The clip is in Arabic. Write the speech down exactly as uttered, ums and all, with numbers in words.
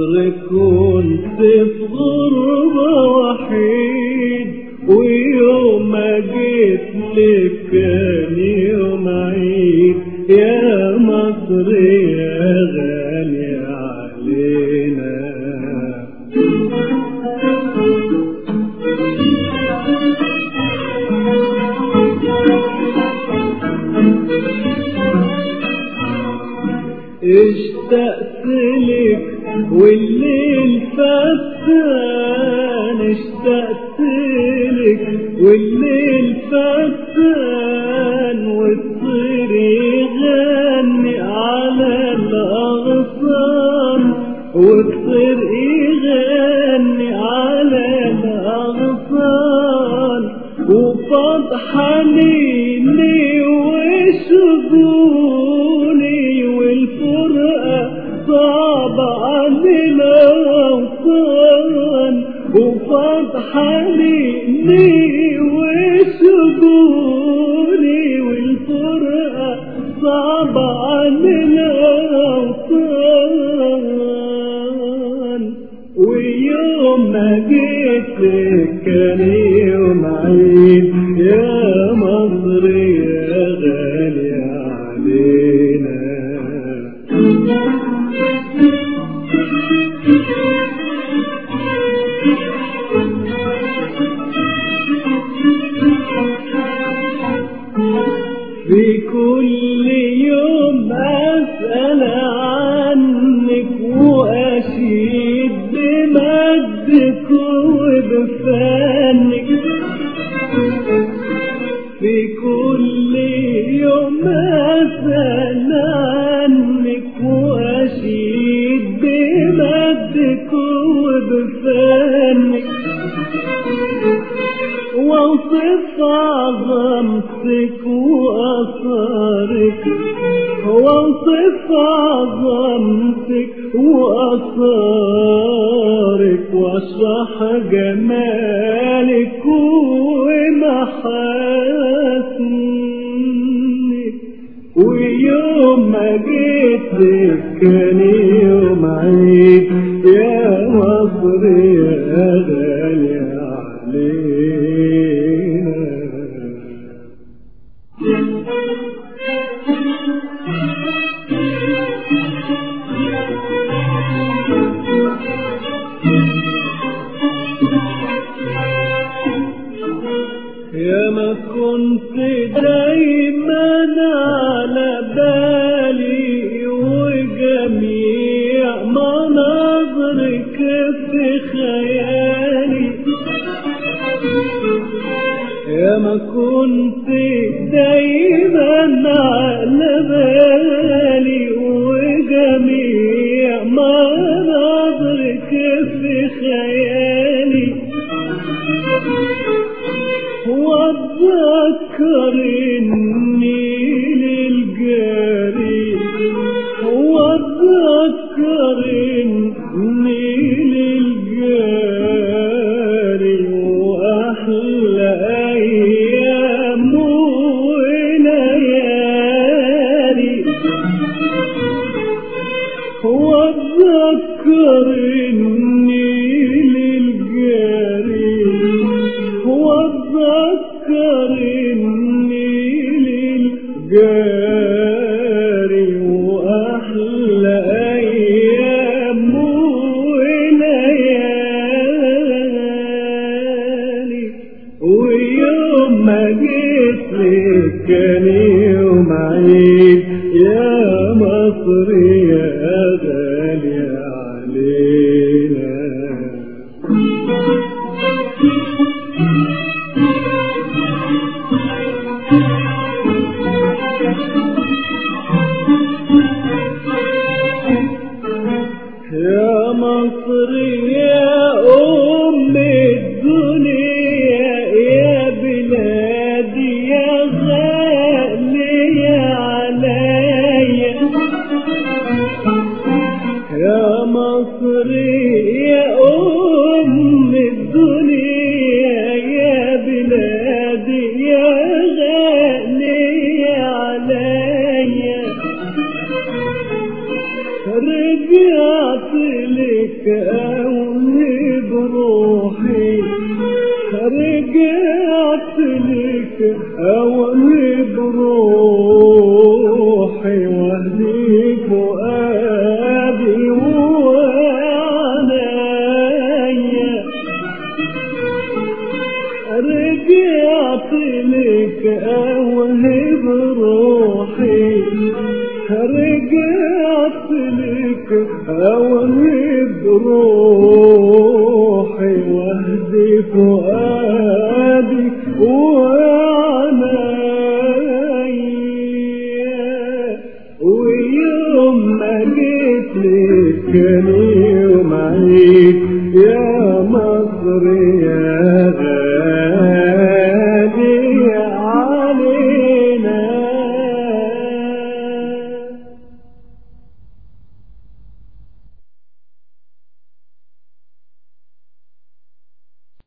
مصر كنت في غربة وحيد، ويوم ما جيت لك كان يوم عيد. يا مصر يا غالي علينا، اشتقت لك والليل فتان، اشتقت لك والليل فتان، والطير يغني على الأغصان، والطير يغني على الأغصان، وفاض حنيني وشجوني، والفرقة صعب علينا أوطان، وفاض حنيني وشجوني، والفرقة صعب علينا أوطان. ويوم ما جيت كان يوم عيد. يا مصر يا غالي علينا، في كل يوم أسأل عنك وأشيد بمجدك وبفنك، في كل يوم أسأل عنك وأشيد بمجدك وبفنك، وأوصف عظمتك وأثارك، وأوصف عظمتك وأثارك، وأشرح جمالك ومحاسنك. ويوم ما جيت كان يوم عيد. يا مصر يا غالي علينا، يا ما كنت دايما على بالي، وجميع مناظرك في خيالي. يا ما كنت دايما على بالي، وجميع مناظرك في خيالي. واتذكر النيل الجاري، واتذكر النيل الجاري، واحلى ايام وليالي. واتذكر النيل الجاري، واتذكر النيل الجاري، واحلى ايام وليالي. ويوم ما جيت لك كان يوم عيد. يا مصر يا غالي علينا، يا مصر يا أم الدنيا، يا بلادي يا غالية عليا. يا مصر يا أم الدنيا، يا بلادي يا غالية عليا. رجعت لك أوهب روحي رجعت لك أوهب روحي واهدي فؤادي وعنايا رجعت لك أوهب روحي رجعت لك أوهب روحي واهدي فؤادي وعنايا ويوم ما جيت لك كان يوم عيد يا مصر يا